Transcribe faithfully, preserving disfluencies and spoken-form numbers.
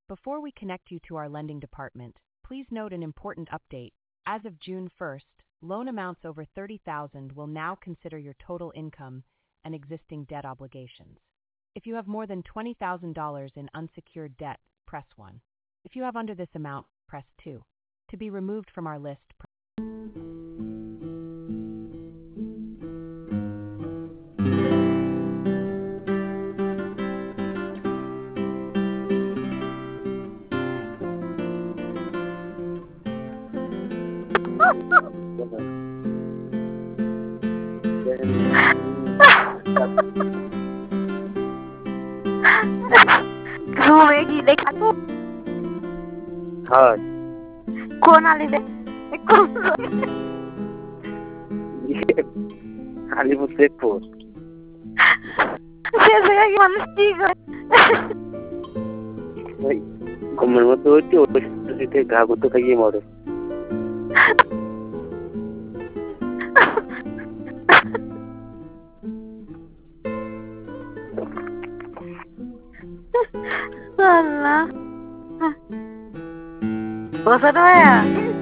Before we connect you to our lending department, please note an important update. As of June first, loan amounts over thirty thousand dollars will now consider your total income and existing debt obligations. If you have more than twenty thousand dollars in unsecured debt, press one. If you have under this amount, press two. To be removed from our list, press घूमेगी देखा तू हाँ कौन आली दे कौन ये आलिपुर शेखपुर जैसे कि मन ठीक है भाई घूमने मत दो तो इतने घाघ तो कहीं मारो Allah. Bosan ya?